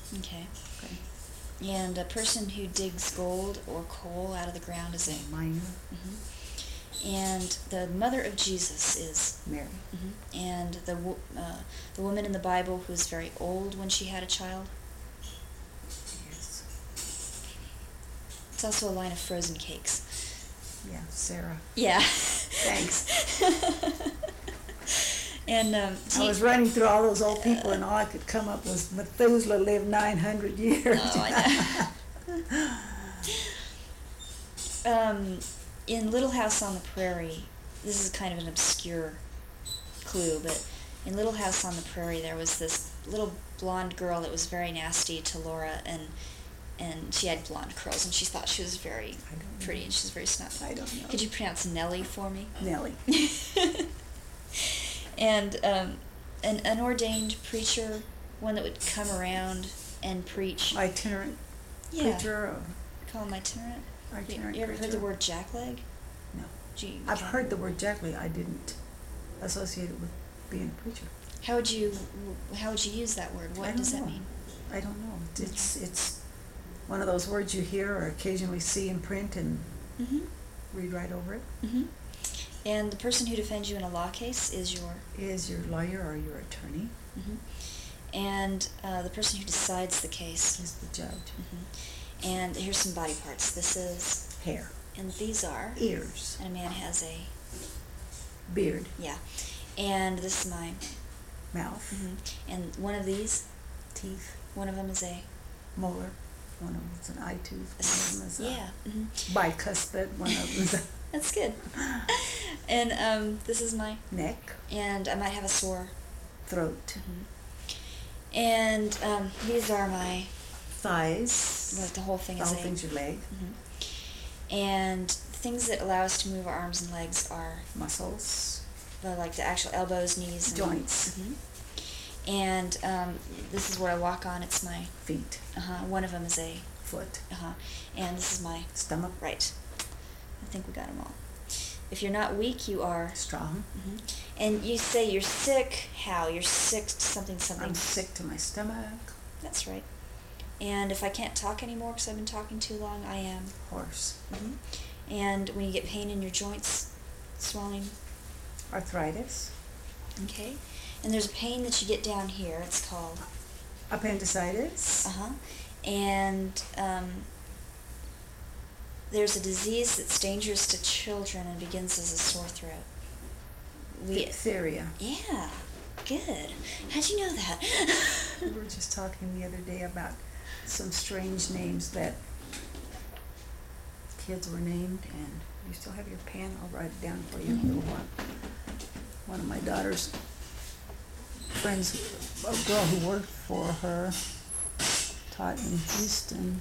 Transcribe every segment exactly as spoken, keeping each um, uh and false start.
Okay. Okay. And a person who digs gold or coal out of the ground is a Miner. Mm-hmm. And the mother of Jesus is Mary. Mm-hmm. And the wo- uh, the woman in the Bible who was very old when she had a child. Yes. It's also a line of frozen cakes. Yeah, Sarah. Yeah. Thanks. And um, I was running through all those old people, and all I could come up was Methuselah lived nine hundred years. Oh, I know. um, in Little House on the Prairie, this is kind of an obscure clue, but in Little House on the Prairie, there was this little blonde girl that was very nasty to Laura, and and she had blonde curls, and she thought she was very pretty, and she was very snotty. I don't know. Could you pronounce Nellie for me? Nellie. And um, an unordained preacher, one that would come around and preach. Itinerant Yeah. preacher. Or Call him itinerant. itinerant You ever preacher. heard the word jackleg? No. Gee, I've okay. heard the word jackleg. I didn't associate it with being a preacher. How would you how would you use that word? What I don't does that know. mean? I don't know. It's it's one of those words you hear or occasionally see in print and Mm-hmm. read right over it. Mm-hmm. And the person who defends you in a law case is your. Is your lawyer or your attorney? Mm-hmm. And uh, the person who decides the case Is the judge. Mm-hmm. And here's some body parts. This is. Hair. And these are. Ears. And a man has a. Beard. Yeah. And this is mine. Mouth. Mm-hmm. And one of these. Teeth. One of them is a. Molar. One of them is an eye tooth. One of them is Yeah. Mm-hmm. a bicuspid. One of them is a That's good. And um, this is my. neck. And I might have a sore. Throat. Mm-hmm. And um, these are my. Thighs. Like the whole thing The is whole a. thing's your leg. Mm-hmm. And things that allow us to move our arms and legs are Muscles. the, like the actual elbows, knees, and, Joints. hmm And um, this is where I walk on. It's my. Feet. Uh huh. One of them is a. Foot. Uh huh. And this is my. Stomach. Right. I think we got them all. If you're not weak, you are. Strong. Mm-hmm. And you say you're sick. How? You're sick to something, something. I'm sick to my stomach. That's right. And if I can't talk anymore because I've been talking too long, I am. Horse. Mm-hmm. And when you get pain in your joints, swelling. Arthritis. Okay. And there's a pain that you get down here. It's called. Appendicitis. Uh huh. And um, there's a disease that's dangerous to children and begins as a sore throat. We. Diphtheria. Yeah. Good. How'd you know that? We were just talking the other day about some strange names that kids were named, and you still have your pen? I'll write it down for you in a little while. One of my daughter's friends, a girl who worked for her, taught in Houston,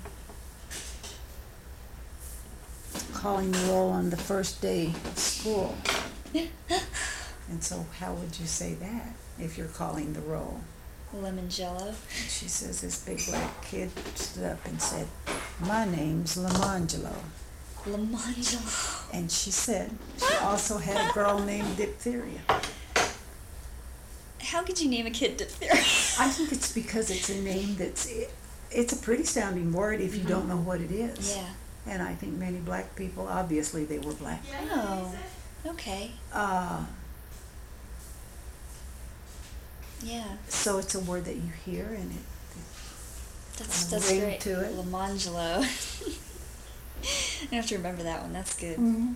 calling the roll on the first day of school. And so how would you say that if you're calling the roll? Lemon Jello. And she says this big black kid stood up and said, "My name's Lamangelo." Lamangelo. And she said she also had a girl named Diphtheria. How could you name a kid diphtheria? I think it's because it's a name that's, it, it's a pretty sounding word if you Mhm. don't know what it is. Yeah. And I think many black people, obviously they were black. Oh. Okay. Uh, Yeah. so it's a word that you hear and it, That's A that's ring great. to it. Lamangelo. I have to remember that one. That's good. Mhm.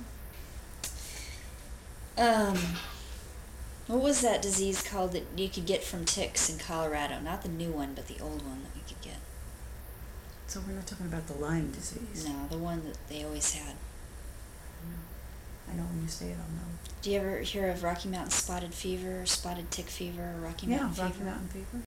Um, what was that disease called that you could get from ticks in Colorado? Not the new one, but the old one that you could get. So we're not talking about the Lyme disease. No, the one that they always had. I know when you say it, I'll know. Do you ever hear of Rocky Mountain spotted fever, or spotted tick fever, or Rocky Yeah, Mountain Rocky fever? Mountain fever.